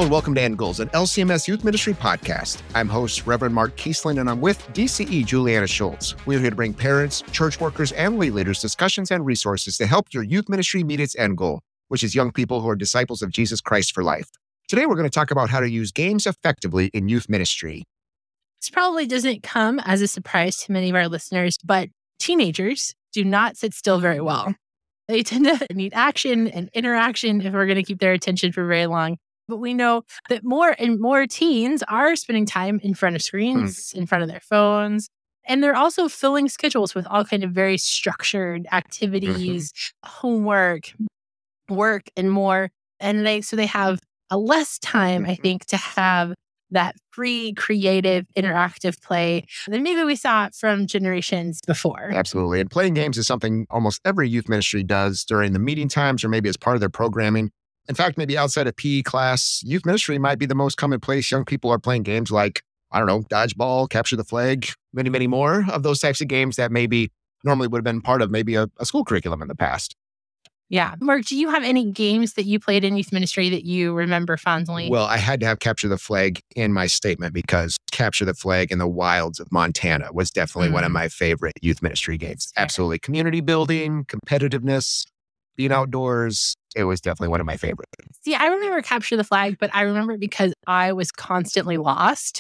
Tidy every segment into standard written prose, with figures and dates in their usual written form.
and welcome to End Goals, an LCMS Youth Ministry podcast. I'm host Reverend Mark Kiesland, and I'm with DCE Juliana Schultz. We're here to bring parents, church workers, and lay leaders discussions and resources to help your youth ministry meet its end goal, which is young people who are disciples of Jesus Christ for life. Today, we're going to talk about how to use games effectively in youth ministry. This probably doesn't come as a surprise to many of our listeners, but teenagers do not sit still very well. They tend to need action and interaction if we're going to keep their attention for very long. But we know that more and more teens are spending time in front of screens, in front of their phones, and they're also filling schedules with all kind of very structured activities, homework, work, and more. And they have a less time, I think, to have that free, creative, interactive play than maybe we saw from generations before. Absolutely. And playing games is something almost every youth ministry does during the meeting times or maybe as part of their programming. In fact, maybe outside of PE class, youth ministry might be the most common place young people are playing games like, dodgeball, capture the flag, many, many more of those types of games that maybe normally would have been part of maybe a school curriculum in the past. Yeah. Mark, do you have any games that you played in youth ministry that you remember fondly? Well, I had to have Capture the Flag in my statement because Capture the Flag in the wilds of Montana was definitely one of my favorite youth ministry games. Absolutely. Community building, competitiveness, being outdoors. It was definitely one of my favorites. See, I remember Capture the Flag, but I remember it because I was constantly lost.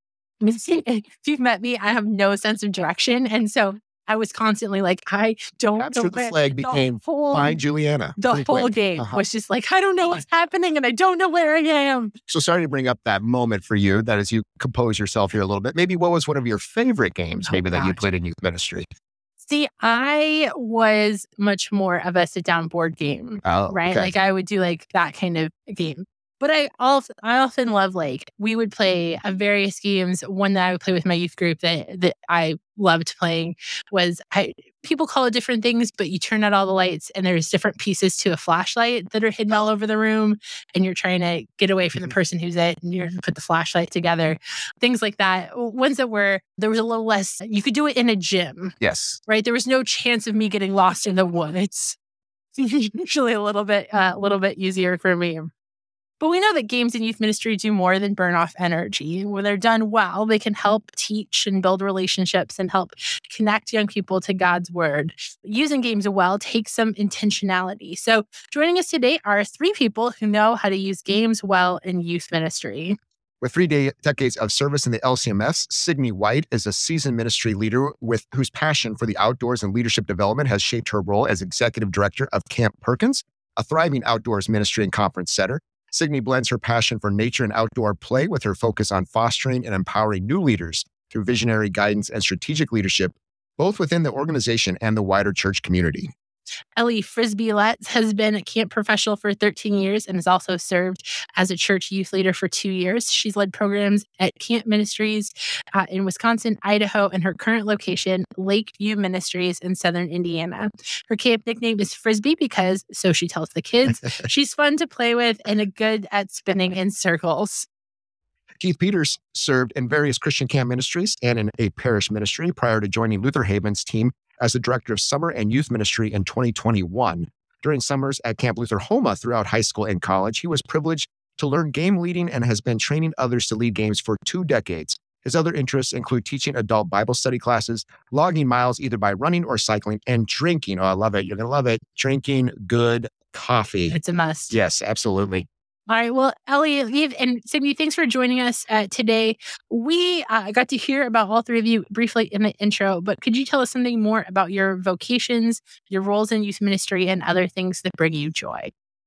I mean, if you've met me, I have no sense of direction. And so I was constantly like, I don't know. Capture the Flag became Find Juliana. The whole game was just like, I don't know what's happening and I don't know where I am. So sorry to bring up that moment for you, that as you compose yourself here a little bit, maybe what was one of your favorite games that you played in youth ministry? See, I was much more of a sit-down board game, right? Okay. Like I would do like that kind of game. But I often love, we would play various games. One that I would play with my youth group that I loved playing was, people call it different things, but you turn out all the lights and there's different pieces to a flashlight that are hidden all over the room. And you're trying to get away from the person who's it and you're put the flashlight together. Things like that. Ones that there was a little less, you could do it in a gym. Yes. Right? There was no chance of me getting lost in the woods. It's usually a little bit easier for me. But we know that games in youth ministry do more than burn off energy. When they're done well, they can help teach and build relationships and help connect young people to God's word. Using games well takes some intentionality. So joining us today are three people who know how to use games well in youth ministry. With 3 decades of service in the LCMS, Sydney White is a seasoned ministry leader whose passion for the outdoors and leadership development has shaped her role as executive director of Camp Perkins, a thriving outdoors ministry and conference center. Sydney blends her passion for nature and outdoor play with her focus on fostering and empowering new leaders through visionary guidance and strategic leadership, both within the organization and the wider church community. Ellie Frisbee-Letts has been a camp professional for 13 years and has also served as a church youth leader for 2 years. She's led programs at Camp Ministries in Wisconsin, Idaho, and her current location, Lakeview Ministries in Southern Indiana. Her camp nickname is Frisbee because, so she tells the kids, she's fun to play with and good at spinning in circles. Keith Peters served in various Christian camp ministries and in a parish ministry prior to joining Luther Haven's team as the director of summer and youth ministry in 2021. During summers at Camp Luther Homa throughout high school and college, he was privileged to learn game leading and has been training others to lead games for 2 decades. His other interests include teaching adult Bible study classes, logging miles either by running or cycling, and drinking. Oh, I love it. You're going to love it. Drinking good coffee. It's a must. Yes, absolutely. All right. Well, Ellie and Sydney, thanks for joining us today. We got to hear about all three of you briefly in the intro, but could you tell us something more about your vocations, your roles in youth ministry, and other things that bring you joy?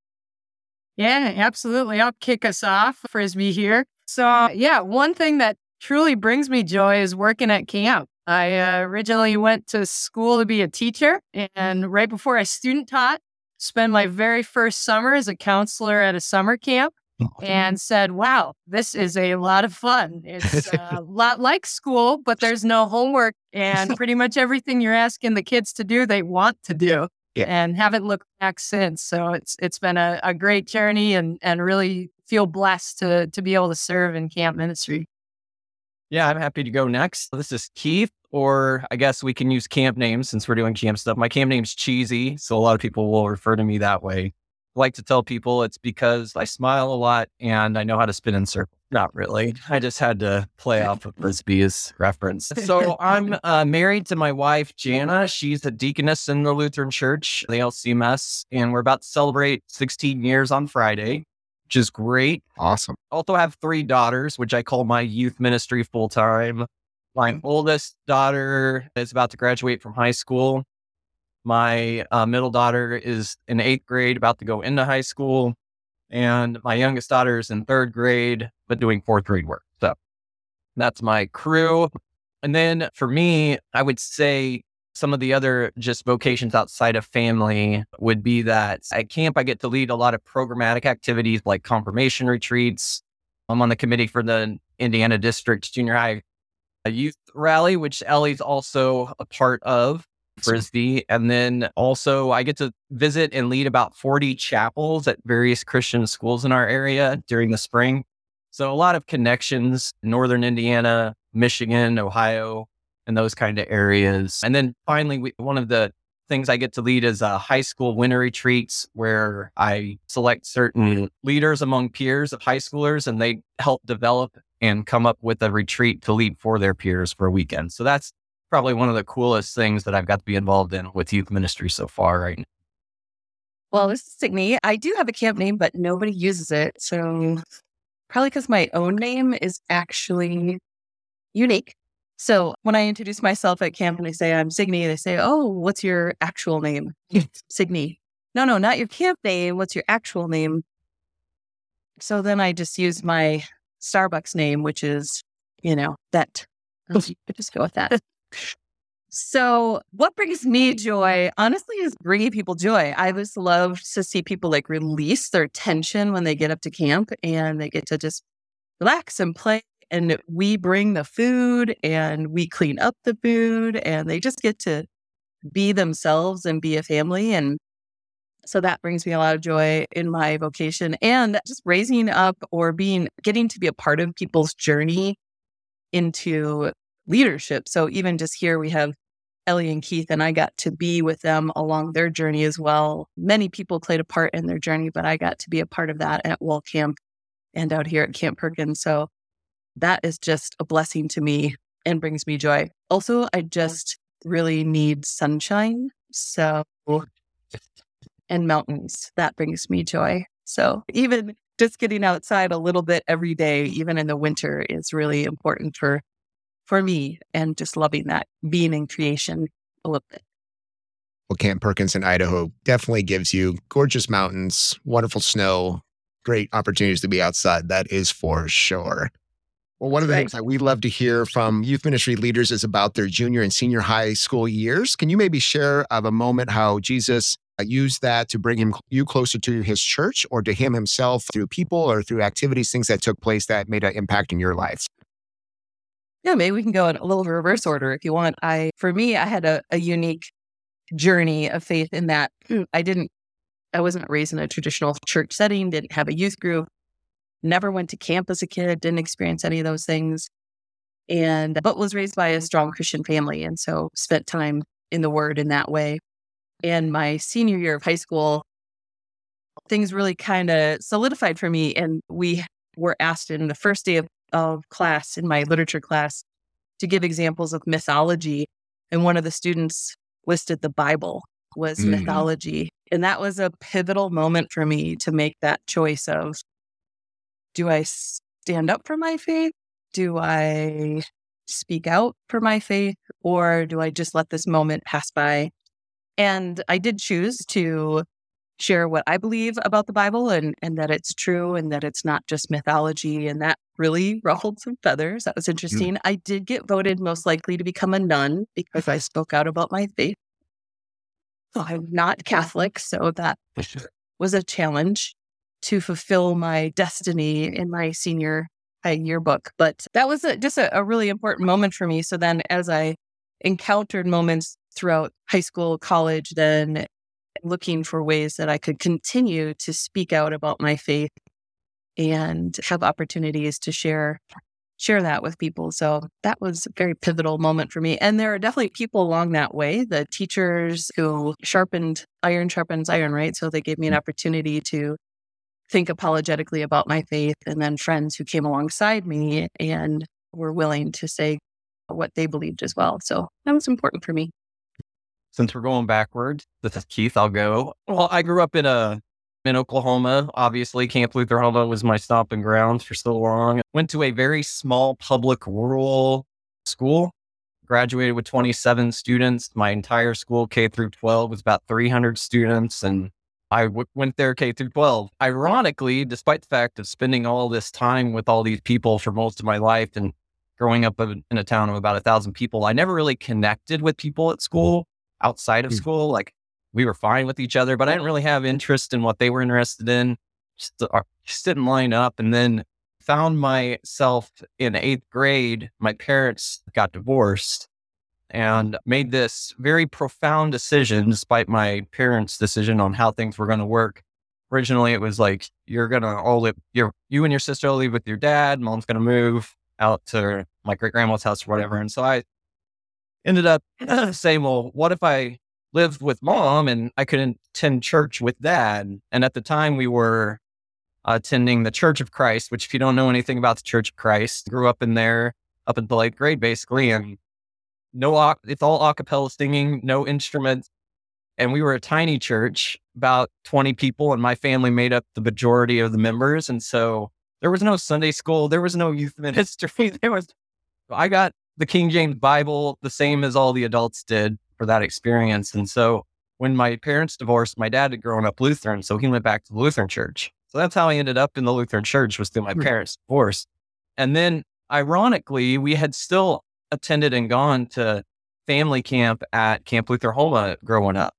Yeah, absolutely. I'll kick us off. Frisbee here. So, one thing that truly brings me joy is working at camp. I originally went to school to be a teacher, and right before I student taught, spent my very first summer as a counselor at a summer camp and said, wow, this is a lot of fun. It's a lot like school, but there's no homework and pretty much everything you're asking the kids to do, they want to do and haven't looked back since. So it's been a great journey and really feel blessed to be able to serve in camp ministry. Yeah, I'm happy to go next. This is Keith, or I guess we can use camp names since we're doing camp stuff. My camp name's Cheesy, so a lot of people will refer to me that way. like to tell people it's because I smile a lot and I know how to spin in circles. Not really. I just had to play off of Frisbee's reference. So I'm married to my wife, Jana. She's a deaconess in the Lutheran Church, the LCMS, and we're about to celebrate 16 years on Friday, which is great. Awesome. Also have 3 daughters, which I call my youth ministry full time. My oldest daughter is about to graduate from high school. My middle daughter is in 8th grade, about to go into high school. And my youngest daughter is in 3rd grade, but doing 4th grade work. So that's my crew. And then for me, I would say some of the other just vocations outside of family would be that at camp, I get to lead a lot of programmatic activities like confirmation retreats. I'm on the committee for the Indiana District Junior High Youth Rally, which Ellie's also a part of. Frisbee. And then also I get to visit and lead about 40 chapels at various Christian schools in our area during the spring. So a lot of connections, Northern Indiana, Michigan, Ohio, and those kind of areas. And then finally, one of the things I get to lead is high school winter retreats where I select certain leaders among peers of high schoolers and they help develop and come up with a retreat to lead for their peers for a weekend. So that's probably one of the coolest things that I've got to be involved in with youth ministry so far right now. Well, this is Signe. I do have a camp name, but nobody uses it. So probably because my own name is actually unique. So when I introduce myself at camp and I say I'm Signe, they say, "Oh, what's your actual name?" Signe. No, not your camp name. What's your actual name? So then I just use my Starbucks name, which is, that. I'll just go with that. So what brings me joy, honestly, is bringing people joy. I just love to see people release their tension when they get up to camp and they get to just relax and play. And we bring the food and we clean up the food and they just get to be themselves and be a family. And so that brings me a lot of joy in my vocation and just raising up or getting to be a part of people's journey into leadership. So even just here, we have Ellie and Keith, and I got to be with them along their journey as well. Many people played a part in their journey, but I got to be a part of that at Wall Camp and out here at Camp Perkins. So that is just a blessing to me and brings me joy. Also, I just really need sunshine. So, and mountains, that brings me joy. So even just getting outside a little bit every day, even in the winter, is really important for me, and just loving that, being in creation a little bit. Well, Camp Perkins in Idaho definitely gives you gorgeous mountains, wonderful snow, great opportunities to be outside. That is for sure. Well, one of the things that we love to hear from youth ministry leaders is about their junior and senior high school years. Can you maybe share of a moment how Jesus used that to bring you closer to his church or to him himself through people or through activities, things that took place that made an impact in your life? Yeah, maybe we can go in a little reverse order if you want. For me, I had a unique journey of faith in that I wasn't raised in a traditional church setting, didn't have a youth group, never went to camp as a kid, didn't experience any of those things, but was raised by a strong Christian family. And so spent time in the Word in that way. And my senior year of high school, things really kind of solidified for me. And we were asked in the first day of class, in my literature class, to give examples of mythology. And one of the students listed the Bible was mythology. And that was a pivotal moment for me to make that choice of, do I stand up for my faith? Do I speak out for my faith? Or do I just let this moment pass by? And I did choose to share what I believe about the Bible and that it's true and that it's not just mythology. And that really ruffled some feathers. That was interesting. I did get voted most likely to become a nun because I spoke out about my faith. I'm not Catholic, so that was a challenge to fulfill my destiny in my senior high yearbook. But that was just a really important moment for me. So then as I encountered moments throughout high school, college, then looking for ways that I could continue to speak out about my faith and have opportunities to share share that with people. So that was a very pivotal moment for me. And there are definitely people along that way, the teachers who iron sharpens iron, right? So they gave me an opportunity to think apologetically about my faith, and then friends who came alongside me and were willing to say what they believed as well. So that was important for me. Since we're going backwards, this is Keith. I'll go. Well, I grew up in Oklahoma. Obviously, Camp Luther Homa was my stomping grounds for so long. Went to a very small public rural school. Graduated with 27 students. My entire school, K through 12, was about 300 students, and I went there K through 12. Ironically, despite the fact of spending all this time with all these people for most of my life and growing up in a town of about 1,000 people, I never really connected with people at school outside of school. Like, we were fine with each other, but I didn't really have interest in what they were interested in. Just didn't line up. And then found myself in 8th grade. My parents got divorced and made this very profound decision, despite my parents' decision on how things were going to work. Originally, it was like, you're going to all live, you and your sister will live with your dad. Mom's going to move out to my great grandma's house or whatever. And so I ended up saying, well, what if I lived with mom and I could attend church with dad? And at the time we were attending the Church of Christ, which if you don't know anything about the Church of Christ, grew up in there up until 8th grade, basically. And it's all a cappella singing, no instruments. And we were a tiny church, about 20 people, and my family made up the majority of the members. And so there was no Sunday school. There was no youth ministry. I got the King James Bible the same as all the adults did for that experience. And so when my parents divorced, my dad had grown up Lutheran, so he went back to the Lutheran church. So that's how I ended up in the Lutheran church, was through my parents' divorce. And then ironically, we had still attended and gone to family camp at Camp Luther Homa growing up.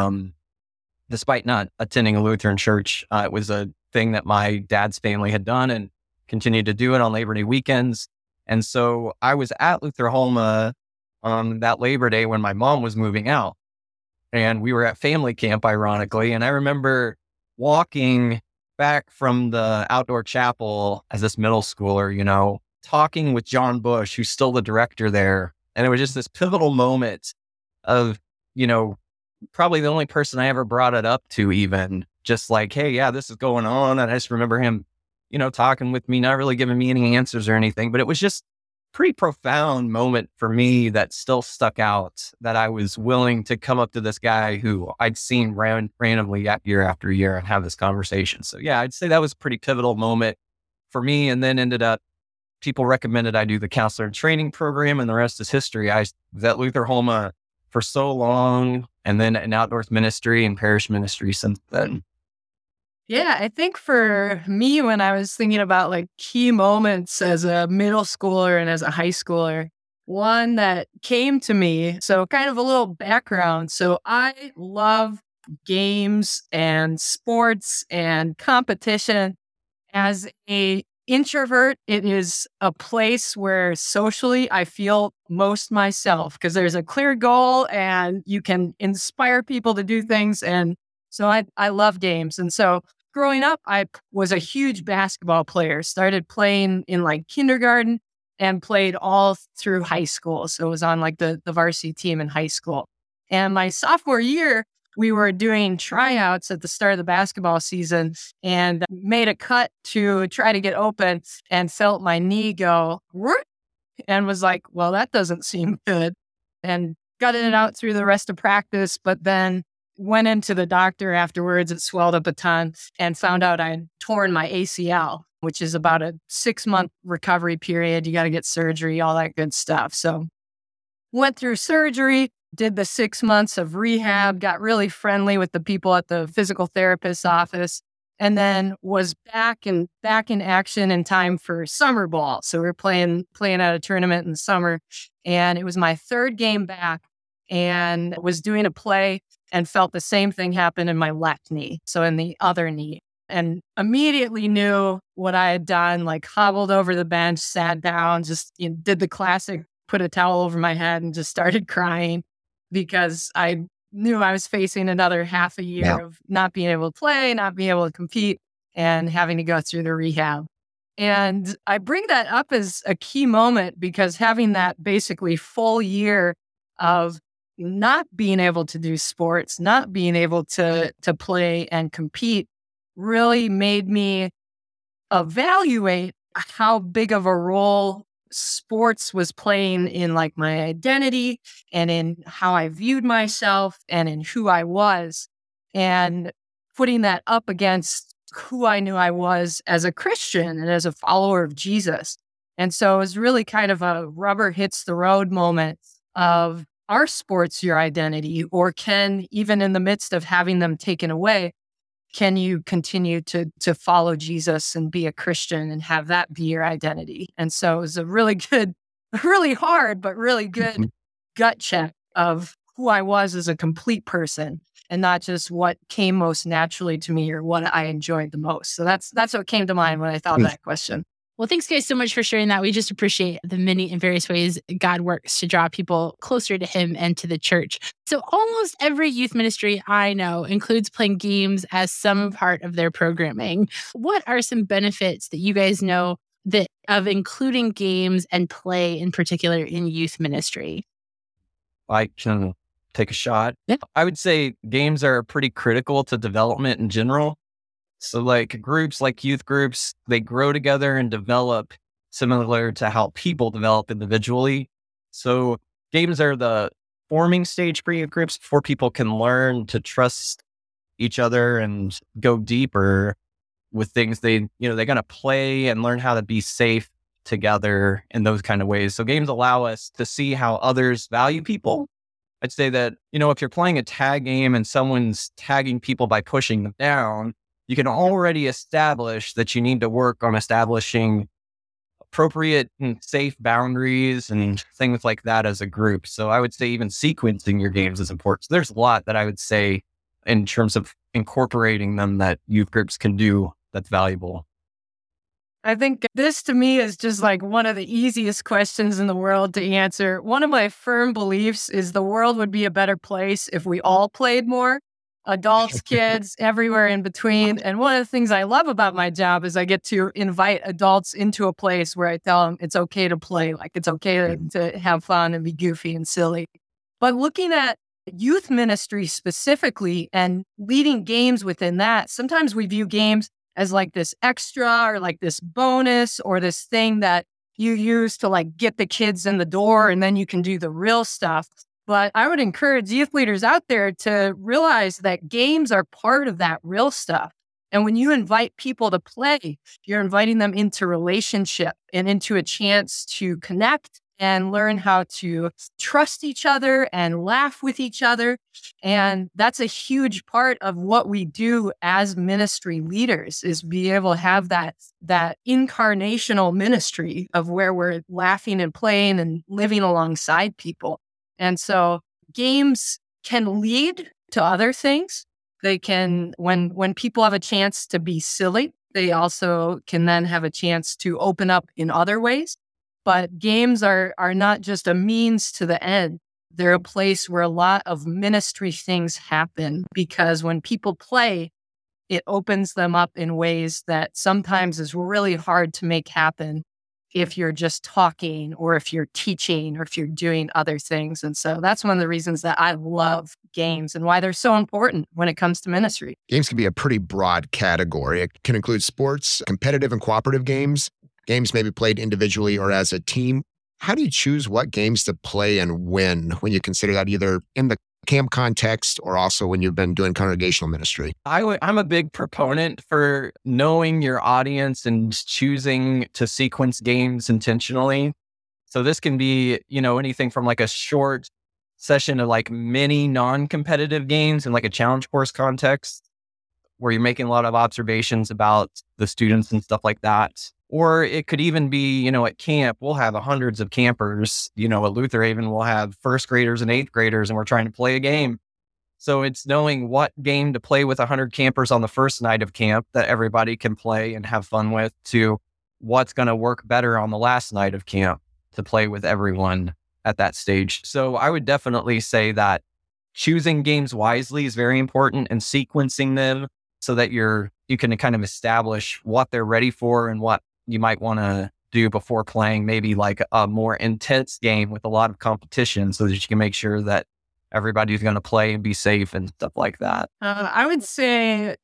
Despite not attending a Lutheran church, it was a thing that my dad's family had done and continued to do it on Labor Day weekends. And so I was at Luther Homa on that Labor Day when my mom was moving out, and we were at family camp, ironically. And I remember walking back from the outdoor chapel as this middle schooler, talking with John Bush, who's still the director there. And it was just this pivotal moment of, probably the only person I ever brought it up to, even just like, hey, yeah, this is going on. And I just remember him, talking with me, not really giving me any answers or anything, but it was just a pretty profound moment for me that still stuck out, that I was willing to come up to this guy who I'd seen randomly year after year and have this conversation. So yeah, I'd say that was a pretty pivotal moment for me. And then people recommended I do the counselor and training program, and the rest is history. I was at Luther Homa for so long, and then in outdoors ministry and parish ministry since then. Yeah, I think for me, when I was thinking about like key moments as a middle schooler and as a high schooler, one that came to me, so kind of a little background. So I love games and sports and competition. As a introvert, it is a place where socially I feel most myself, because there's a clear goal and you can inspire people to do things. And so I love games. And so growing up, I was a huge basketball player, started playing in like kindergarten and played all through high school. So it was on like the varsity team in high school. And my sophomore year, we were doing tryouts at the start of the basketball season and made a cut to try to get open and felt my knee go and was like, well, that doesn't seem good. And gutted it out through the rest of practice, but then went into the doctor afterwards. It swelled up a ton and found out I had torn my ACL, which is about a 6-month recovery period. You got to get surgery, all that good stuff. So went through surgery, did the 6 months of rehab, got really friendly with the people at the physical therapist's office, and then was back in action in time for summer ball. So we were playing at a tournament in the summer, and it was my 3rd game back, and was doing a play and felt the same thing happen in my left knee, so in the other knee, and immediately knew what I had done, like hobbled over the bench, sat down, just did the classic, put a towel over my head and just started crying, because I knew I was facing another half a year of not being able to play, not being able to compete, and having to go through the rehab. And I bring that up as a key moment because having that basically full year of not being able to do sports, not being able to play and compete really made me evaluate how big of a role sports was playing in like my identity and in how I viewed myself and in who I was, and putting that up against who I knew I was as a Christian and as a follower of Jesus. And so it was really kind of a rubber hits the road moment of, are sports your identity, or can, even in the midst of having them taken away, can you continue to follow Jesus and be a Christian and have that be your identity? And so it was a really good, really hard, but really good gut check of who I was as a complete person and not just what came most naturally to me or what I enjoyed the most. So that's what came to mind when I thought of that question. Well, thanks guys so much for sharing that. We just appreciate the many and various ways God works to draw people closer to him and to the church. So almost every youth ministry I know includes playing games as some part of their programming. What are some benefits that you guys know that of including games and play in particular in youth ministry? I can take a shot. Yeah. I would say games are pretty critical to development in general. So like groups, like youth groups, they grow together and develop similar to how people develop individually. So games are the forming stage for youth groups before people can learn to trust each other and go deeper with things they're going to play and learn how to be safe together in those kind of ways. So games allow us to see how others value people. I'd say that, if you're playing a tag game and someone's tagging people by pushing them down, you can already establish that you need to work on establishing appropriate and safe boundaries and things like that as a group. So I would say even sequencing your games is important. So there's a lot that I would say in terms of incorporating them that youth groups can do that's valuable. I think this to me is just like one of the easiest questions in the world to answer. One of my firm beliefs is the world would be a better place if we all played more. Adults, kids, everywhere in between. And one of the things I love about my job is I get to invite adults into a place where I tell them it's okay to play, like it's okay to have fun and be goofy and silly. But looking at youth ministry specifically and leading games within that, sometimes we view games as like this extra or like this bonus or this thing that you use to like get the kids in the door and then you can do the real stuff. But I would encourage youth leaders out there to realize that games are part of that real stuff. And when you invite people to play, you're inviting them into relationship and into a chance to connect and learn how to trust each other and laugh with each other. And that's a huge part of what we do as ministry leaders, is be able to have that incarnational ministry of where we're laughing and playing and living alongside people. And so games can lead to other things. They can, when people have a chance to be silly, they also can then have a chance to open up in other ways. But games are not just a means to the end. They're a place where a lot of ministry things happen, because when people play, it opens them up in ways that sometimes is really hard to make happen if you're just talking or if you're teaching or if you're doing other things. And so that's one of the reasons that I love games and why they're so important when it comes to ministry. Games can be a pretty broad category. It can include sports, competitive and cooperative games. Games may be played individually or as a team. How do you choose what games to play and when you consider that either in the camp context or also when you've been doing congregational ministry? I'm a big proponent for knowing your audience and choosing to sequence games intentionally. So this can be, anything from like a short session of like mini non-competitive games in like a challenge course context where you're making a lot of observations about the students and stuff like that. Or it could even be, at camp, we'll have hundreds of campers. At Luther Haven, we'll have first graders and eighth graders, and we're trying to play a game. So it's knowing what game to play with 100 campers on the first night of camp that everybody can play and have fun with, to what's going to work better on the last night of camp to play with everyone at that stage. So I would definitely say that choosing games wisely is very important, and sequencing them so that you can kind of establish what they're ready for and what you might want to do before playing maybe like a more intense game with a lot of competition so that you can make sure that everybody's going to play and be safe and stuff like that? I would say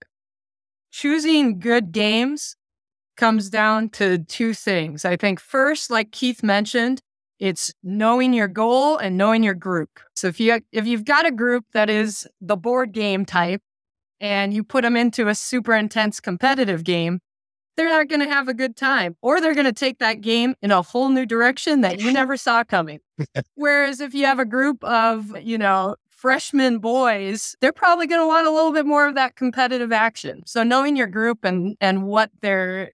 choosing good games comes down to two things. I think first, like Keith mentioned, it's knowing your goal and knowing your group. So if you've got a group that is the board game type and you put them into a super intense competitive game, they're not going to have a good time, or they're going to take that game in a whole new direction that you never saw coming. Whereas if you have a group of, freshman boys, they're probably going to want a little bit more of that competitive action. So knowing your group and what their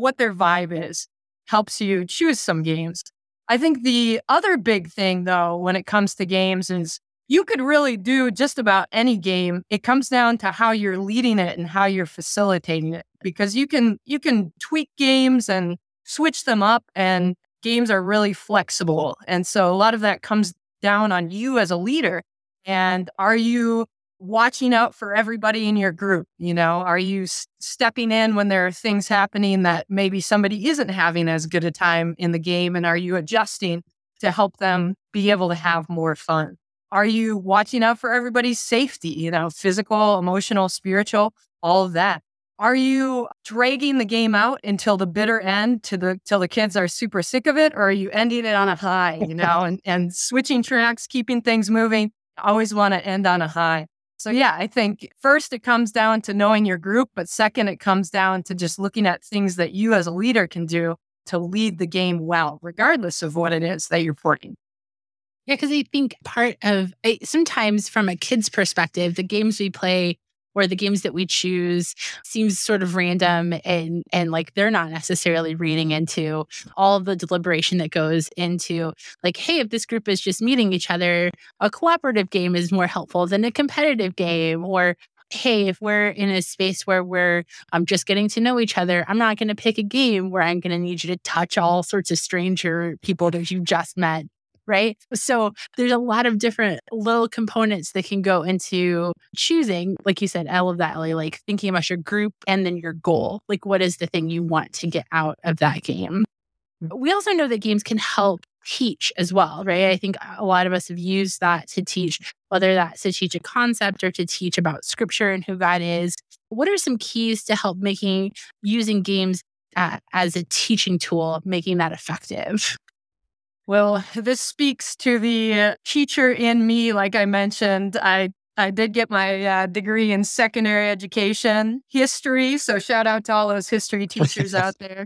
vibe is helps you choose some games. I think the other big thing, though, when it comes to games is you could really do just about any game. It comes down to how you're leading it and how you're facilitating it, because you can tweak games and switch them up, and games are really flexible. And so a lot of that comes down on you as a leader. And are you watching out for everybody in your group? Are you stepping in when there are things happening that maybe somebody isn't having as good a time in the game? And are you adjusting to help them be able to have more fun? Are you watching out for everybody's safety, physical, emotional, spiritual, all of that? Are you dragging the game out until the bitter end till the kids are super sick of it? Or are you ending it on a high, and switching tracks, keeping things moving? Always want to end on a high. So yeah, I think first it comes down to knowing your group, but second, it comes down to just looking at things that you as a leader can do to lead the game well, regardless of what it is that you're playing. Yeah, because I think part of, sometimes from a kid's perspective, the games we play or the games that we choose seems sort of random and like they're not necessarily reading into all of the deliberation that goes into like, hey, if this group is just meeting each other, a cooperative game is more helpful than a competitive game. Or, hey, if we're in a space where we're just getting to know each other, I'm not going to pick a game where I'm going to need you to touch all sorts of stranger people that you just met. Right. So there's a lot of different little components that can go into choosing, like you said, all of that, Ellie, like thinking about your group and then your goal. Like, what is the thing you want to get out of that game? We also know that games can help teach as well, right? I think a lot of us have used that to teach, whether that's to teach a concept or to teach about scripture and who God is. What are some keys to help using games as a teaching tool, making that effective? Well, this speaks to the teacher in me. Like I mentioned, I did get my degree in secondary education history. So shout out to all those history teachers out there.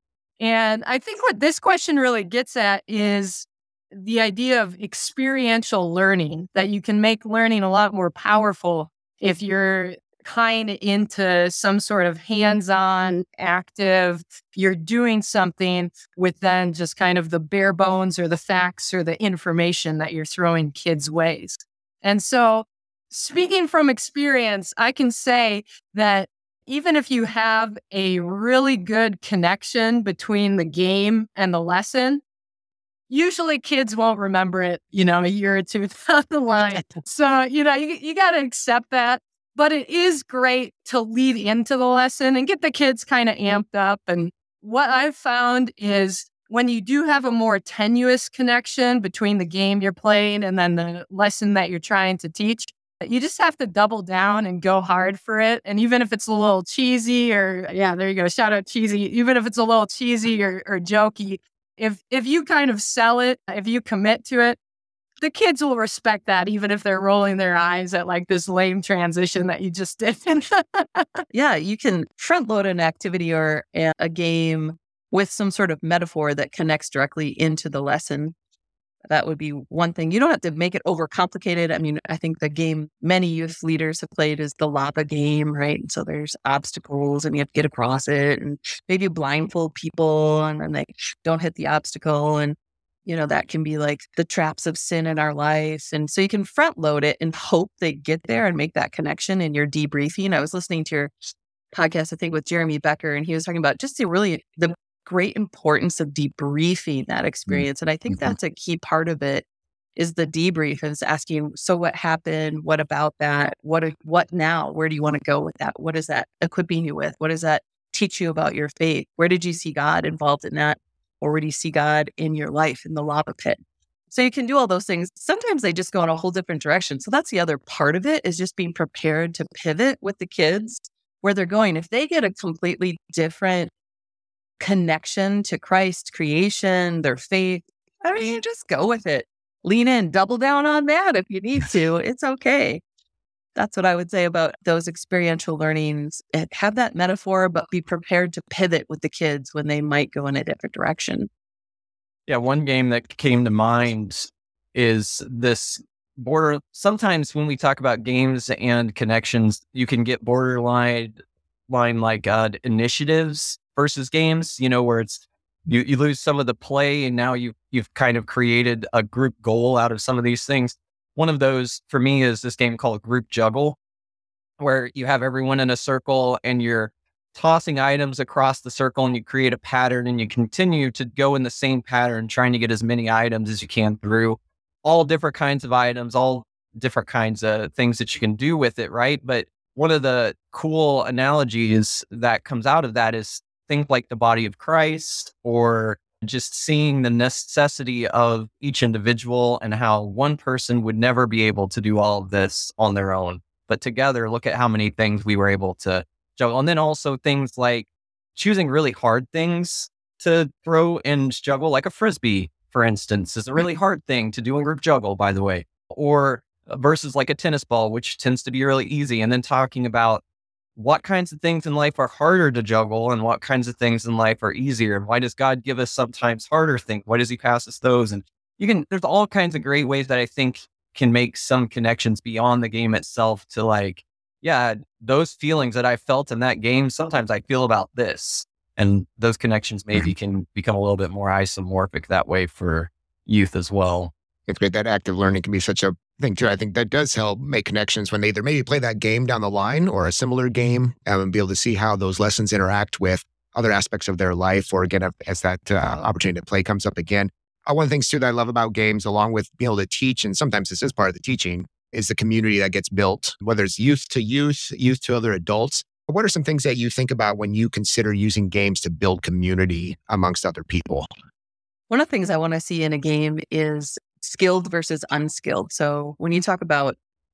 And I think what this question really gets at is the idea of experiential learning, that you can make learning a lot more powerful if you're kind of into some sort of hands-on, active, you're doing something with then just kind of the bare bones or the facts or the information that you're throwing kids' ways. And so speaking from experience, I can say that even if you have a really good connection between the game and the lesson, usually kids won't remember it, a year or two down the line. So, you got to accept that. But it is great to lead into the lesson and get the kids kind of amped up. And what I've found is when you do have a more tenuous connection between the game you're playing and then the lesson that you're trying to teach, you just have to double down and go hard for it. And even if it's a little cheesy there you go, shout out cheesy. Even if it's a little cheesy or jokey, if you kind of sell it, if you commit to it, the kids will respect that, even if they're rolling their eyes at like this lame transition that you just did. Yeah, you can front load an activity or a game with some sort of metaphor that connects directly into the lesson. That would be one thing. You don't have to make it overcomplicated. I mean, I think the game many youth leaders have played is the lava game, right? And so there's obstacles and you have to get across it, and maybe blindfold people and then they don't hit the obstacle. And that can be like the traps of sin in our life. And so you can front load it and hope they get there and make that connection in your debriefing. I was listening to your podcast, I think, with Jeremy Becker, and he was talking about just the great importance of debriefing that experience. And I think that's a key part of it is the debrief, is asking, so what happened? What about that? What now? Where do you want to go with that? What is that equipping you with? What is that teach you about your faith? Where did you see God involved in that? Or where do you see God in your life in the lava pit? So you can do all those things. Sometimes they just go in a whole different direction. So that's the other part of it, is just being prepared to pivot with the kids where they're going. If they get a completely different connection to Christ, creation, their faith, I mean, just go with it. Lean in, double down on that if you need to. It's okay. That's what I would say about those experiential learnings. Have that metaphor, but be prepared to pivot with the kids when they might go in a different direction. Yeah, one game that came to mind is this border. Sometimes when we talk about games and connections, you can get borderline like initiatives versus games, where it's you lose some of the play and now you've kind of created a group goal out of some of these things. One of those for me is this game called Group Juggle, where you have everyone in a circle and you're tossing items across the circle and you create a pattern and you continue to go in the same pattern, trying to get as many items as you can through all different kinds of items, all different kinds of things that you can do with it, right? But one of the cool analogies that comes out of that is things like the body of Christ, or just seeing the necessity of each individual and how one person would never be able to do all of this on their own. But together, look at how many things we were able to juggle. And then also things like choosing really hard things to throw and juggle, like a Frisbee, for instance, is a really hard thing to do in group juggle, by the way, or versus like a tennis ball, which tends to be really easy. And then talking about what kinds of things in life are harder to juggle and what kinds of things in life are easier. And why does God give us sometimes harder things? Why does he pass us those? And there's all kinds of great ways that I think can make some connections beyond the game itself to like, yeah, those feelings that I felt in that game, sometimes I feel about this. And those connections maybe can become a little bit more isomorphic that way for youth as well. It's great that active learning can be such a thing too. I think that does help make connections when they either maybe play that game down the line or a similar game, and be able to see how those lessons interact with other aspects of their life, or again, as that opportunity to play comes up again. One of the things too that I love about games, along with being able to teach, and sometimes this is part of the teaching, is the community that gets built, whether it's youth to other adults. What are some things that you think about when you consider using games to build community amongst other people? One of the things I want to see in a game is skilled versus unskilled. So when you talk about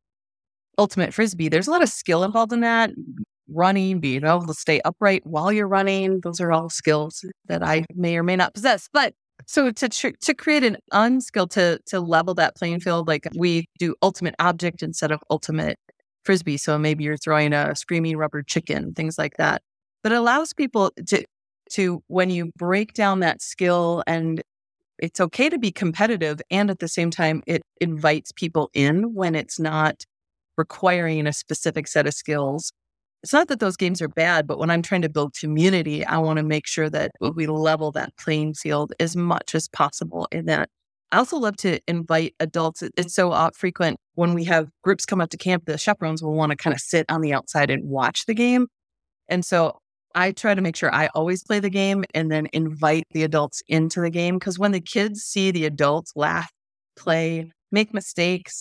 ultimate Frisbee, there's a lot of skill involved in that. Running, being able to stay upright while you're running, those are all skills that I may or may not possess. But so to create an unskilled, to level that playing field, like we do ultimate object instead of ultimate Frisbee. So maybe you're throwing a screaming rubber chicken, things like that. But it allows people to when you break down that skill, and it's okay to be competitive, and at the same time, it invites people in when it's not requiring a specific set of skills. It's not that those games are bad, but when I'm trying to build community, I want to make sure that we level that playing field as much as possible in that. I also love to invite adults. It's so frequent when we have groups come up to camp, the chaperones will want to kind of sit on the outside and watch the game. And so I try to make sure I always play the game and then invite the adults into the game. Because when the kids see the adults laugh, play, make mistakes,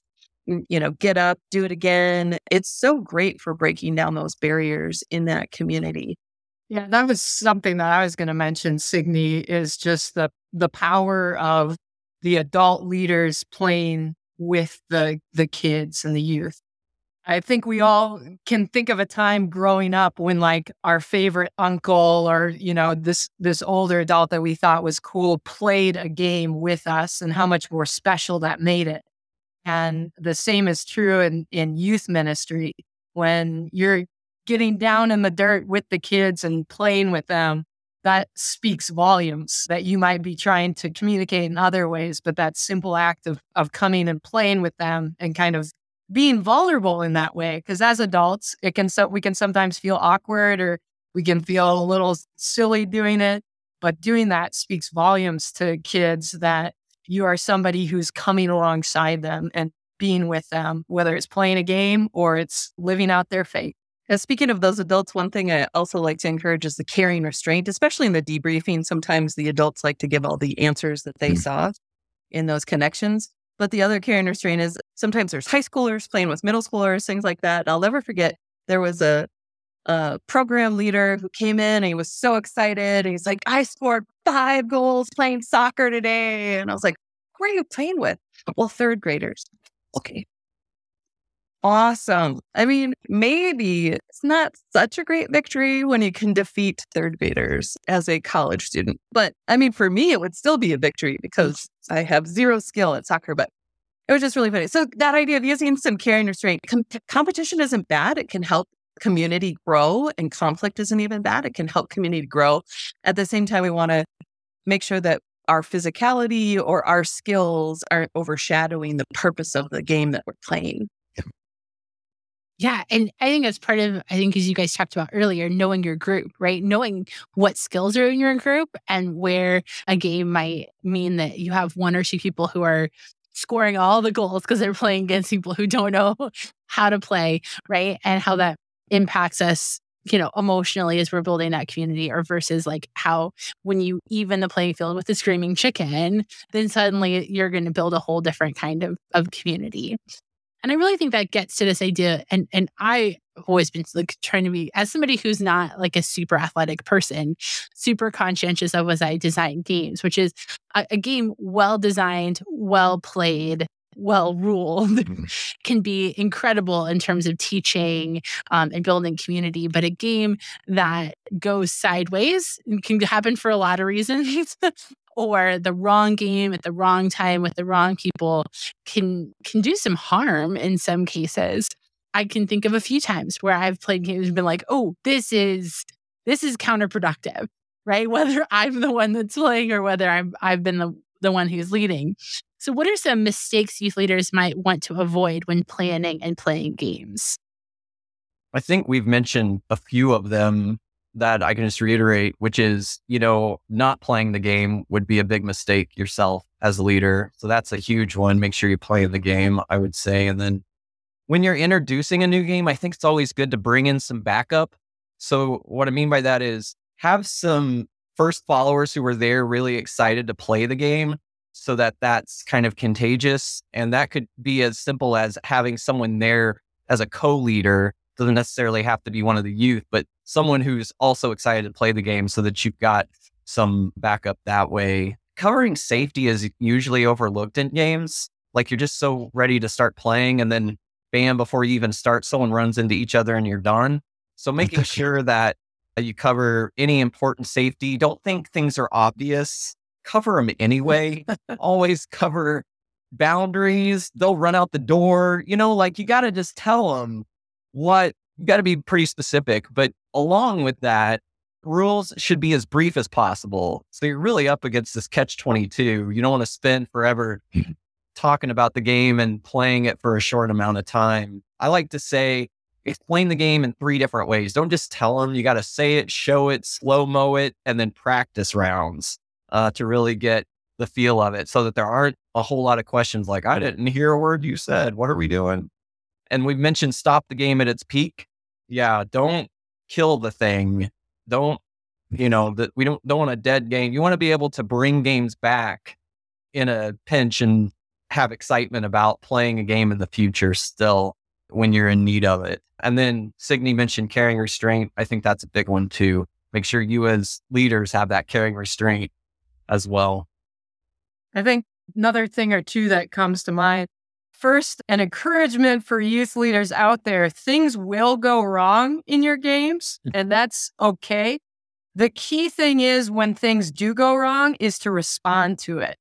get up, do it again, it's so great for breaking down those barriers in that community. Yeah, that was something that I was going to mention, Signe, is just the power of the adult leaders playing with the kids and the youth. I think we all can think of a time growing up when like our favorite uncle or, this older adult that we thought was cool played a game with us, and how much more special that made it. And the same is true in youth ministry. When you're getting down in the dirt with the kids and playing with them, that speaks volumes that you might be trying to communicate in other ways. But that simple act of coming and playing with them and kind of being vulnerable in that way, because as adults, we can sometimes feel awkward, or we can feel a little silly doing it. But doing that speaks volumes to kids that you are somebody who's coming alongside them and being with them, whether it's playing a game or it's living out their faith. And speaking of those adults, one thing I also like to encourage is the caring restraint, especially in the debriefing. Sometimes the adults like to give all the answers that they saw in those connections. But the other caring restraint is sometimes there's high schoolers playing with middle schoolers, things like that. I'll never forget, there was a a program leader who came in and he was so excited. And he's like, I scored 5 goals playing soccer today. And I was like, who are you playing with? Well, 3rd graders. Okay. Awesome. I mean, maybe it's not such a great victory when you can defeat 3rd graders as a college student. But I mean, for me, it would still be a victory because I have 0 skill at soccer, but it was just really funny. So that idea of using some care and restraint, competition isn't bad. It can help community grow, and conflict isn't even bad. It can help community grow. At the same time, we want to make sure that our physicality or our skills aren't overshadowing the purpose of the game that we're playing. Yeah. And I think that's part of, as you guys talked about earlier, knowing your group, right? Knowing what skills are in your group and where a game might mean that you have 1 or 2 people who are scoring all the goals because they're playing against people who don't know how to play, right? And how that impacts us, emotionally as we're building that community, or versus like how when you even the playing field with the screaming chicken, then suddenly you're going to build a whole different kind of community. And I really think that gets to this idea. And I've always been like trying to be, as somebody who's not like a super athletic person, super conscientious of as I design games, which is a game well designed, well played, well ruled can be incredible in terms of teaching and building community. But a game that goes sideways can happen for a lot of reasons. Or the wrong game at the wrong time with the wrong people can do some harm in some cases. I can think of a few times where I've played games and been like, oh, this is counterproductive, right? Whether I'm the one that's playing or whether I've been the one who's leading. So what are some mistakes youth leaders might want to avoid when planning and playing games? I think we've mentioned a few of them that I can just reiterate, which is, not playing the game would be a big mistake yourself as a leader. So that's a huge one. Make sure you play the game, I would say. And then when you're introducing a new game, I think it's always good to bring in some backup. So what I mean by that is have some first followers who are there really excited to play the game so that that's kind of contagious. And that could be as simple as having someone there as a co-leader. Doesn't necessarily have to be one of the youth, but someone who's also excited to play the game so that you've got some backup that way. Covering safety is usually overlooked in games. Like you're just so ready to start playing and then bam, before you even start, someone runs into each other and you're done. So making sure that you cover any important safety. Don't think things are obvious. Cover them anyway. Always cover boundaries. They'll run out the door. You got to just tell them what you got to be pretty specific, but along with that, rules should be as brief as possible. So you're really up against this catch-22. You don't want to spend forever talking about the game and playing it for a short amount of time. I like to say, explain the game in 3 different ways. Don't just tell them. You got to say it, show it, slow-mo it, and then practice rounds to really get the feel of it so that there aren't a whole lot of questions like, I didn't hear a word you said. What are we doing? And we've mentioned stop the game at its peak. Yeah, don't kill the thing. Don't, we don't want a dead game. You want to be able to bring games back in a pinch and have excitement about playing a game in the future still when you're in need of it. And then Signe mentioned caring restraint. I think that's a big one too. Make sure you as leaders have that caring restraint as well. I think another thing or two that comes to mind. First, an encouragement for youth leaders out there. Things will go wrong in your games, and that's okay. The key thing is when things do go wrong is to respond to it.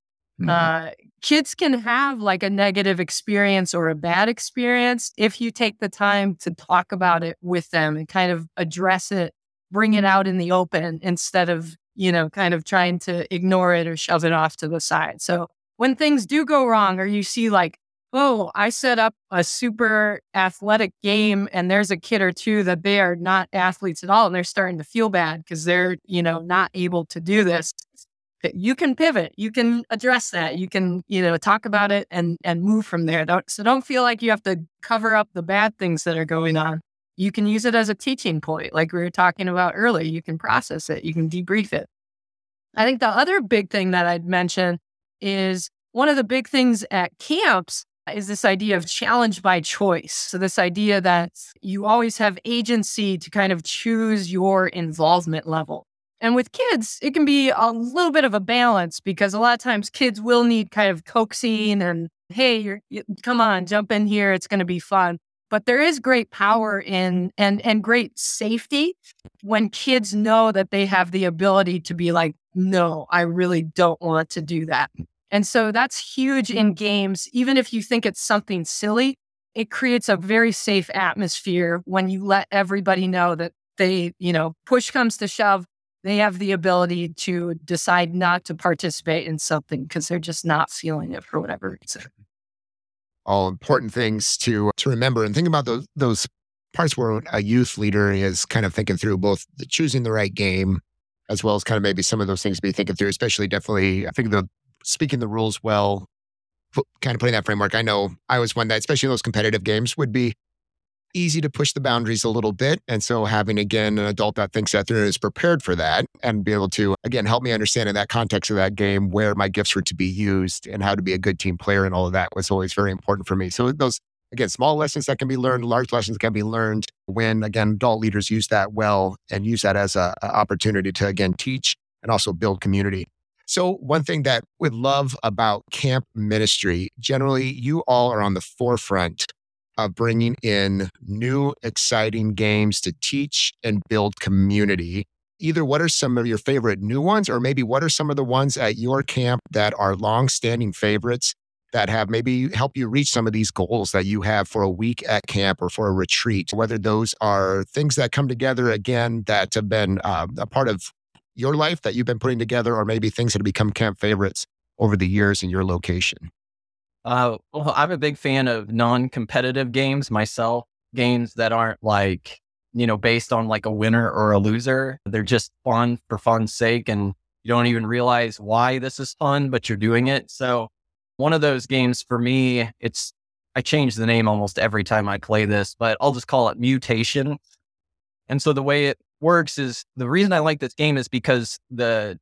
Kids can have like a negative experience or a bad experience if you take the time to talk about it with them and kind of address it, bring it out in the open instead of, kind of trying to ignore it or shove it off to the side. So when things do go wrong or you see like, oh, I set up a super athletic game and there's a kid or two that they are not athletes at all and they're starting to feel bad because they're, not able to do this. You can pivot. You can address that. You can, talk about it and move from there. Don't feel like you have to cover up the bad things that are going on. You can use it as a teaching point, like we were talking about earlier. You can process it. You can debrief it. I think the other big thing that I'd mention is one of the big things at camps is this idea of challenge by choice. So this idea that you always have agency to kind of choose your involvement level. And with kids, it can be a little bit of a balance because a lot of times kids will need kind of coaxing and, hey, come on, jump in here. It's going to be fun. But there is great power in and great safety when kids know that they have the ability to be like, no, I really don't want to do that. And so that's huge in games. Even if you think it's something silly, it creates a very safe atmosphere when you let everybody know that they, push comes to shove, they have the ability to decide not to participate in something because they're just not feeling it for whatever reason. All important things to remember and think about those parts where a youth leader is kind of thinking through both choosing the right game as well as kind of maybe some of those things to be thinking through, especially definitely, I think speaking the rules well, kind of putting that framework. I know I was one that, especially in those competitive games, would be easy to push the boundaries a little bit. And so having, again, an adult that thinks that through and is prepared for that and be able to, again, help me understand in that context of that game where my gifts were to be used and how to be a good team player and all of that was always very important for me. So those, again, small lessons that can be learned, large lessons can be learned when, again, adult leaders use that well and use that as an opportunity to, again, teach and also build community. So one thing that we love about camp ministry, generally, you all are on the forefront of bringing in new, exciting games to teach and build community. Either what are some of your favorite new ones, or maybe what are some of the ones at your camp that are long-standing favorites that have maybe helped you reach some of these goals that you have for a week at camp or for a retreat, whether those are things that come together, again, that have been a part of your life that you've been putting together, or maybe things that have become camp favorites over the years in your location. Well, I'm a big fan of non-competitive games myself, games that aren't like, based on like a winner or a loser. They're just fun for fun's sake. And you don't even realize why this is fun, but you're doing it. So one of those games for me, I change the name almost every time I play this, but I'll just call it Mutation. And so the way it works is the reason I like this game is because the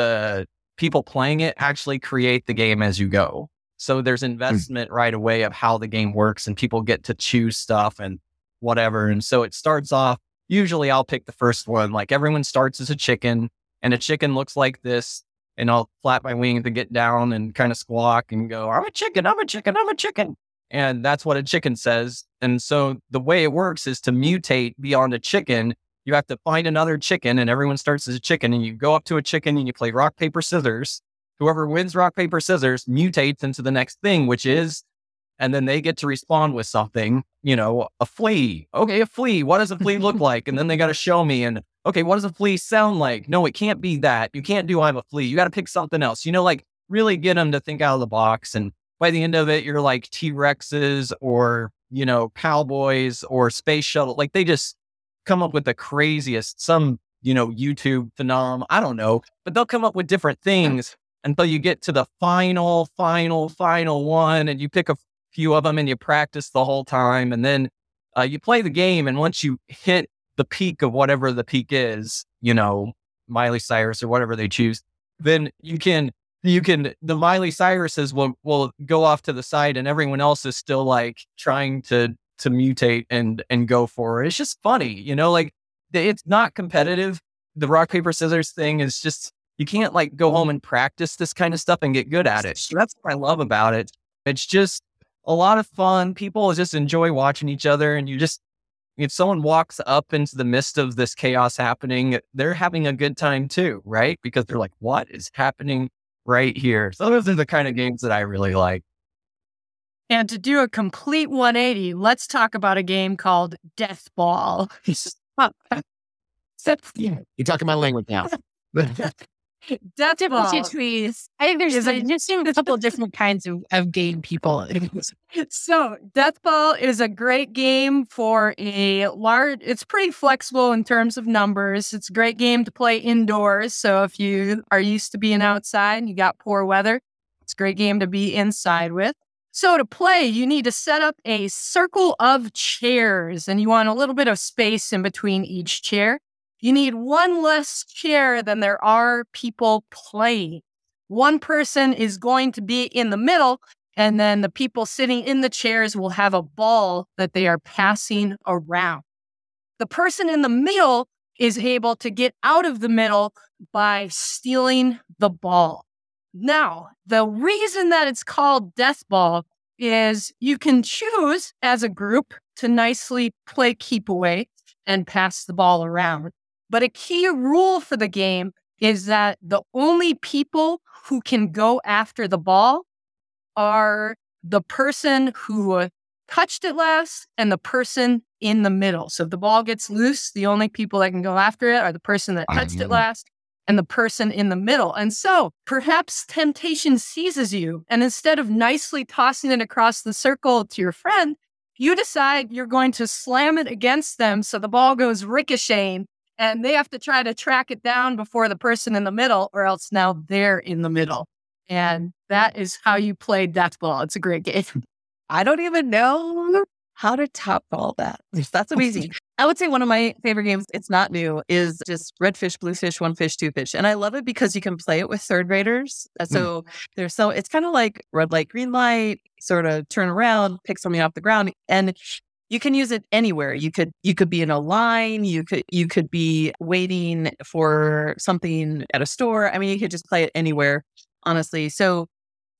people playing it actually create the game as you go. So there's investment right away of how the game works and people get to choose stuff and whatever. And so it starts off, usually I'll pick the first one, like everyone starts as a chicken and a chicken looks like this. And I'll flap my wings and get down and kind of squawk and go, I'm a chicken, I'm a chicken, I'm a chicken. And that's what a chicken says. And so the way it works is to mutate beyond a chicken. You have to find another chicken and everyone starts as a chicken and you go up to a chicken and you play rock, paper, scissors. Whoever wins rock, paper, scissors mutates into the next thing, which is, and then they get to respond with something, a flea. Okay, a flea. What does a flea look like? And then they got to show me. And okay, what does a flea sound like? No, it can't be that. You can't do I'm a flea. You got to pick something else. Really get them to think out of the box. And by the end of it, you're like T-Rexes or, cowboys or space shuttle. Like they just come up with the craziest, some, YouTube phenom. I don't know, but they'll come up with different things until you get to the final one and you pick a few of them and you practice the whole time. And then you play the game. And once you hit the peak of whatever the peak is, Miley Cyrus or whatever they choose, then the Miley Cyruses will go off to the side and everyone else is still like trying to mutate and go for it. It's just funny, it's not competitive. The rock, paper, scissors thing is just, you can't like go home and practice this kind of stuff and get good at it. So that's what I love about it. It's just a lot of fun. People just enjoy watching each other. And if someone walks up into the midst of this chaos happening, they're having a good time too, right? Because they're like, what is happening right here? So those are the kind of games that I really like. And to do a complete 180, let's talk about a game called Death Ball. You're talking my language now. Death Ball. I think there's just a couple of different kinds of game people. So Death Ball is a great game for it's pretty flexible in terms of numbers. It's a great game to play indoors. So if you are used to being outside and you got poor weather, it's a great game to be inside with. So to play, you need to set up a circle of chairs and you want a little bit of space in between each chair. You need one less chair than there are people playing. One person is going to be in the middle And then the people sitting in the chairs will have a ball that they are passing around. The person in the middle is able to get out of the middle by stealing the ball. Now, the reason that it's called death ball is you can choose as a group to nicely play keep away and pass the ball around. But a key rule for the game is that the only people who can go after the ball are the person who touched it last and the person in the middle. So if the ball gets loose, the only people that can go after it are the person that touched it last and the person in the middle. And so perhaps temptation seizes you, and instead of nicely tossing it across the circle to your friend, you decide you're going to slam it against them so the ball goes ricocheting and they have to try to track it down before the person in the middle, or else now they're in the middle. And that is how you play death ball. It's a great game. I don't even know how to top all that. That's amazing. I would say one of my favorite games, it's not new, is just red fish, blue fish, one fish, two fish. And I love it because you can play it with third graders. So it's kind of like red light, green light, sort of turn around, pick something off the ground. And you can use it anywhere. You could be in a line. You could be waiting for something at a store. I mean, you could just play it anywhere, honestly. So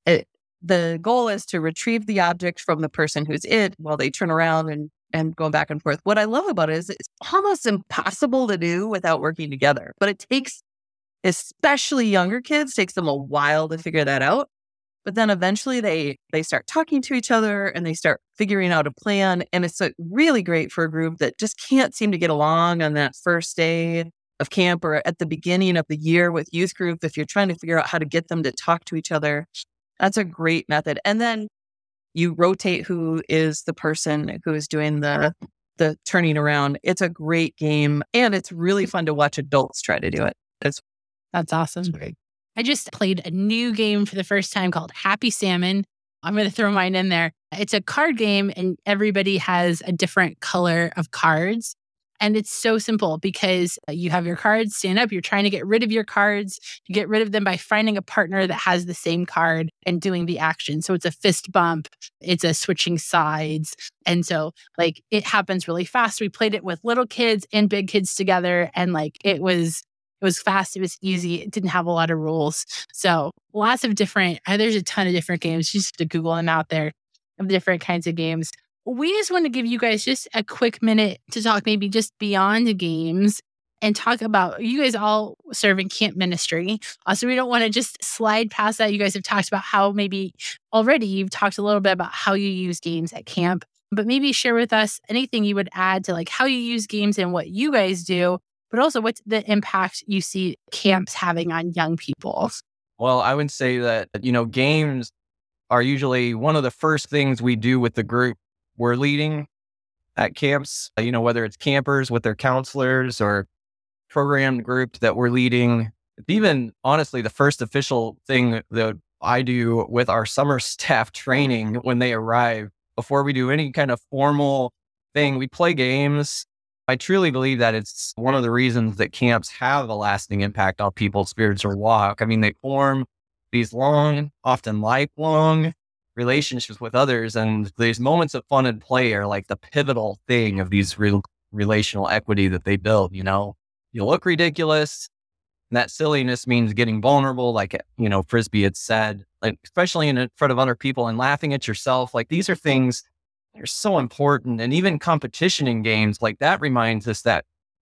the goal is to retrieve the object from the person who's it while they turn around and go back and forth. What I love about it is it's almost impossible to do without working together. But it takes, especially younger kids, takes them a while to figure that out. But then eventually they start talking to each other and they start figuring out a plan. And it's really great for a group that just can't seem to get along on that first day of camp or at the beginning of the year with youth group. If you're trying to figure out how to get them to talk to each other, that's a great method. And then you rotate who is the person who is doing the turning around. It's a great game. And it's really fun to watch adults try to do it. That's awesome. I just played a new game for the first time called Happy Salmon. I'm going to throw mine in there. It's a card game and everybody has a different color of cards. And it's so simple because you have your cards stand up. You're trying to get rid of your cards. You get rid of them by finding a partner that has the same card and doing the action. So it's a fist bump. It's a switching sides. And so it happens really fast. We played it with little kids and big kids together. And it was fast. It was easy. It didn't have a lot of rules. So lots of different, there's a ton of different games. You just have to Google them out there of different kinds of games. We just want to give you guys just a quick minute to talk maybe just beyond the games and talk about, you guys all serve in camp ministry. So we don't want to just slide past that. You guys have talked about how maybe already you've talked a little bit about how you use games at camp, but maybe share with us anything you would add to how you use games and what you guys do, but also what's the impact you see camps having on young people. Well, I would say that, games are usually one of the first things we do with the group we're leading at camps, whether it's campers with their counselors or programmed group that we're leading. Even honestly, the first official thing that I do with our summer staff training when they arrive, before we do any kind of formal thing, we play games. I truly believe that it's one of the reasons that camps have a lasting impact on people's spiritual walk. I mean, they form these long, often lifelong relationships with others, and these moments of fun and play are the pivotal thing of these relational equity that they build. You look ridiculous, and that silliness means getting vulnerable, Frisbee had said, especially in front of other people, and laughing at yourself. These are things that are so important. And even competition in games that reminds us that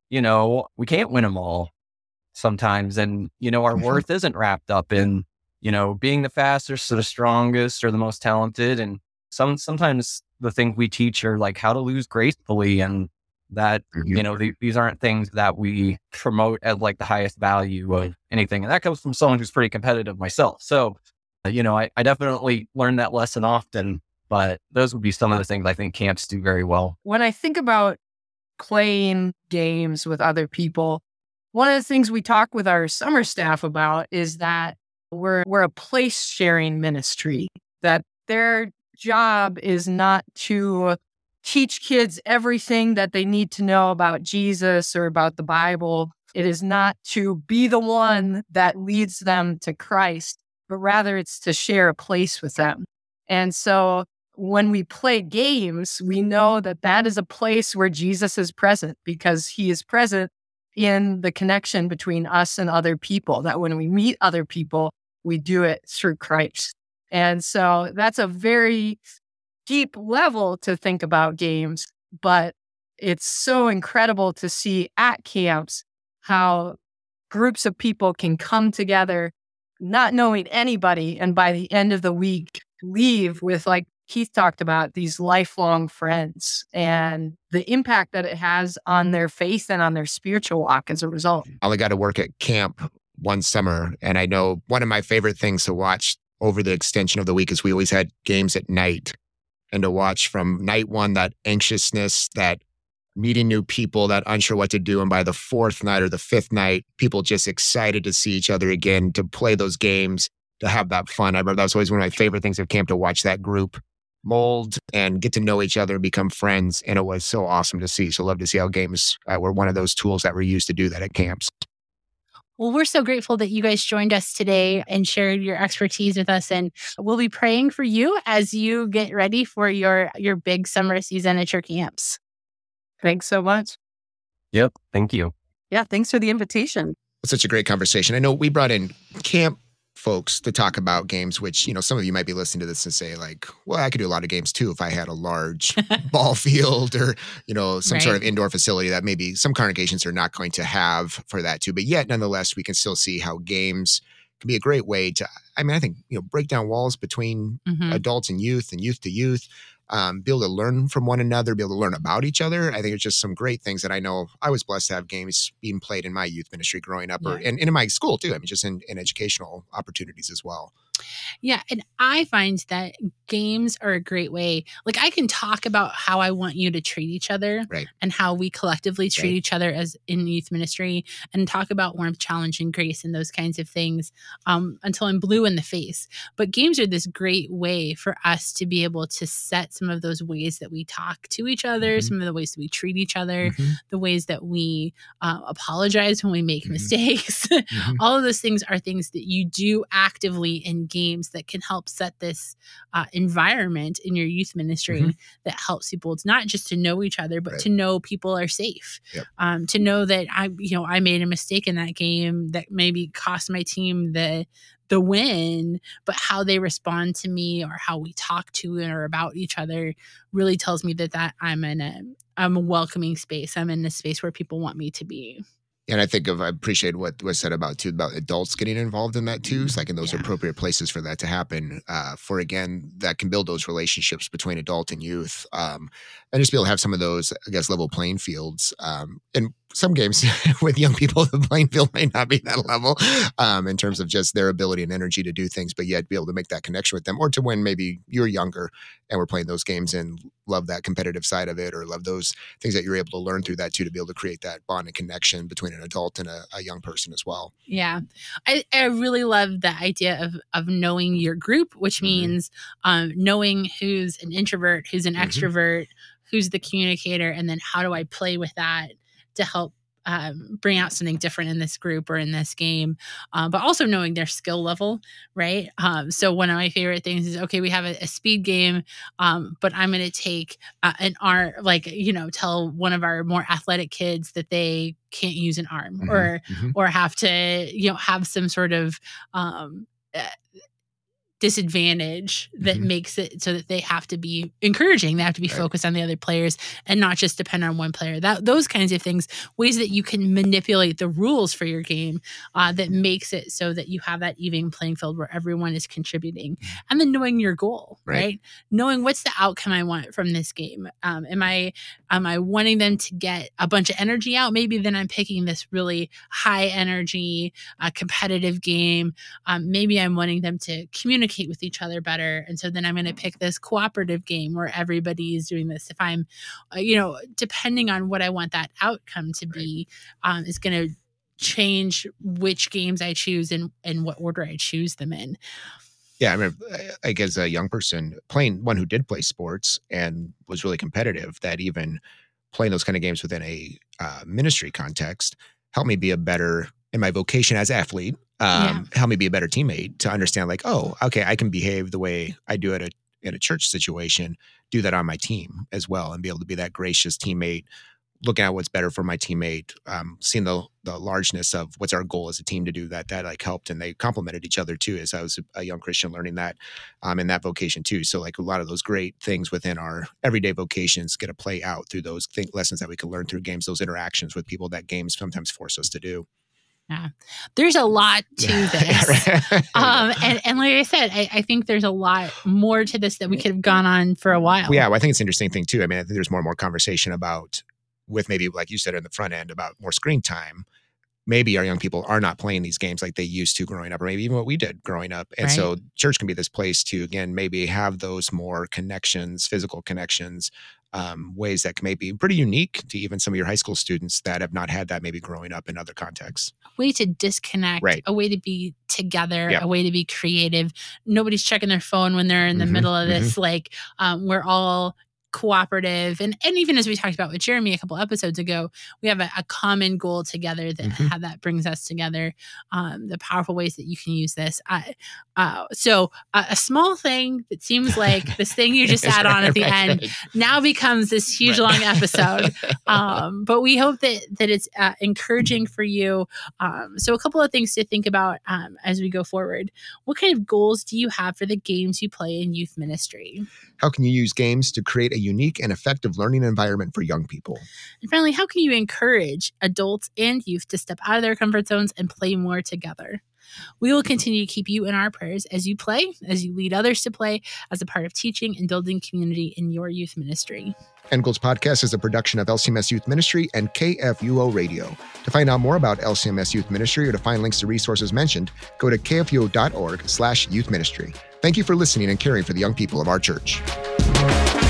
we can't win them all sometimes, and our worth isn't wrapped up in being the fastest or the strongest or the most talented. And sometimes the things we teach are how to lose gracefully, and that, these aren't things that we promote as the highest value of anything. And that comes from someone who's pretty competitive myself. So, I definitely learned that lesson often, but those would be some of the things I think camps do very well. When I think about playing games with other people, one of the things we talk with our summer staff about is that we're a place sharing ministry, that their job is not to teach kids everything that they need to know about Jesus or about the Bible. It is not to be the one that leads them to Christ, but rather it's to share a place with them. And so when we play games, we know that that is a place where Jesus is present because he is present in the connection between us and other people, that when we meet other people, we do it through Christ. And so that's a very deep level to think about games, but it's so incredible to see at camps how groups of people can come together, not knowing anybody, and by the end of the week, leave with, like Keith talked about, these lifelong friends and the impact that it has on their faith and on their spiritual walk as a result. I only got to work at camp one summer, and I know one of my favorite things to watch over the extension of the week is we always had games at night, and to watch from night one, that anxiousness, that meeting new people, that unsure what to do. And by the fourth night or the fifth night, people just excited to see each other again, to play those games, to have that fun. I remember that was always one of my favorite things at camp, to watch that group mold and get to know each other and become friends. And it was so awesome to see. So love to see how games were one of those tools that were used to do that at camps. Well, we're so grateful that you guys joined us today and shared your expertise with us. And we'll be praying for you as you get ready for your big summer season at your camps. Thanks so much. Yep. Thank you. Yeah, thanks for the invitation. It's such a great conversation. I know we brought in camp folks to talk about games, which, some of you might be listening to this and say like, well, I could do a lot of games too if I had a large ball field or, some sort of indoor facility that maybe some congregations are not going to have for that too. But yet, nonetheless, we can still see how games can be a great way to, I think, break down walls between adults and youth to youth. Be able to learn from one another, be able to learn about each other. I think it's just some great things that I know I was blessed to have games being played in my youth ministry growing up, and in my school too. Just in educational opportunities as well. Yeah. And I find that games are a great way. Like, I can talk about how I want you to treat each other, right, and how we collectively treat each other as in youth ministry, and talk about warmth, challenge, and grace and those kinds of things until I'm blue in the face. But games are this great way for us to be able to set some of those ways that we talk to each other, some of the ways that we treat each other, the ways that we apologize when we make mistakes. All of those things are things that you do actively in games that can help set this environment in your youth ministry that helps people. It's not just to know each other, but to know people are safe. To know that I made a mistake in that game that maybe cost my team the win, but how they respond to me or how we talk to or about each other really tells me that I'm in a welcoming space. I'm in a space where people want me to be. And I appreciate what was said about adults getting involved in that too. It's like in those appropriate places for that to happen. For again, that can build those relationships between adult and youth, and just be able to have some of those, I guess, level playing fields. And some games with young people, the playing field may not be that level in terms of just their ability and energy to do things, but yet be able to make that connection with them, or to when maybe you're younger and we're playing those games and love that competitive side of it, or love those things that you're able to learn through that too, to be able to create that bond and connection between an adult and a young person as well. Yeah. I really love the idea of knowing your group, which means knowing who's an introvert, who's an extrovert, who's the communicator, and then how do I play with that to help bring out something different in this group or in this game, but also knowing their skill level, right? So one of my favorite things is, okay, we have a speed game, but I'm going to take an arm, tell one of our more athletic kids that they can't use an arm or have to, have some sort of disadvantage that makes it so that they have to be encouraging. They have to be focused on the other players and not just depend on one player. Those kinds of things, ways that you can manipulate the rules for your game that makes it so that you have that even playing field where everyone is contributing. And then knowing your goal, right? Knowing what's the outcome I want from this game. Am I wanting them to get a bunch of energy out? Maybe then I'm picking this really high energy, competitive game. Maybe I'm wanting them to communicate with each other better. And so then I'm going to pick this cooperative game where everybody is doing this. If I'm, depending on what I want that outcome to be, is going to change which games I choose and what order I choose them in. Yeah, I remember, like, as a young person, playing one who did play sports and was really competitive, that even playing those kind of games within a ministry context helped me be a better, in my vocation as athlete, help me be a better teammate, to understand like, oh, okay, I can behave the way I do at in a church situation, do that on my team as well and be able to be that gracious teammate, looking at what's better for my teammate, seeing the largeness of what's our goal as a team to do that like helped, and they complemented each other too, as I was a young Christian learning that in that vocation too. So like a lot of those great things within our everyday vocations get to play out through those lessons that we can learn through games, those interactions with people that games sometimes force us to do. Yeah, there's a lot to this. And like I said, I think there's a lot more to this that we could have gone on for a while. Yeah, well, I think it's an interesting thing too. I mean, I think there's more and more conversation about, with maybe like you said in the front end, about more screen time. Maybe our young people are not playing these games like they used to growing up, or maybe even what we did growing up. And so church can be this place to, again, maybe have those more connections, physical connections, ways that can maybe be pretty unique to even some of your high school students that have not had that maybe growing up in other contexts. A way to disconnect, a way to be together, a way to be creative. Nobody's checking their phone when they're in the middle of this. Like we're all cooperative. And even as we talked about with Jeremy a couple episodes ago, we have a common goal together that how that brings us together, the powerful ways that you can use this. So a small thing that seems like this thing you just add on at the end now becomes this huge long episode. But we hope that it's encouraging for you. So a couple of things to think about as we go forward. What kind of goals do you have for the games you play in youth ministry? How can you use games to create a unique and effective learning environment for young people? And finally, how can you encourage adults and youth to step out of their comfort zones and play more together? We will continue to keep you in our prayers as you play, as you lead others to play, as a part of teaching and building community in your youth ministry. End Goals Podcast is a production of LCMS Youth Ministry and KFUO Radio. To find out more about LCMS Youth Ministry or to find links to resources mentioned, go to kfuo.org/youth ministry. Thank you for listening and caring for the young people of our church.